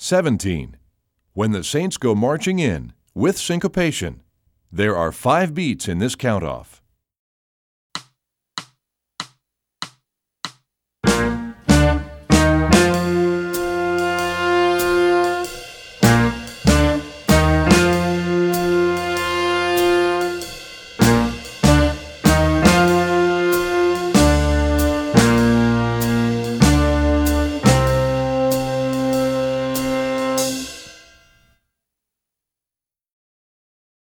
17. When the saints go marching in, with syncopation. There are 5 beats in this count-off.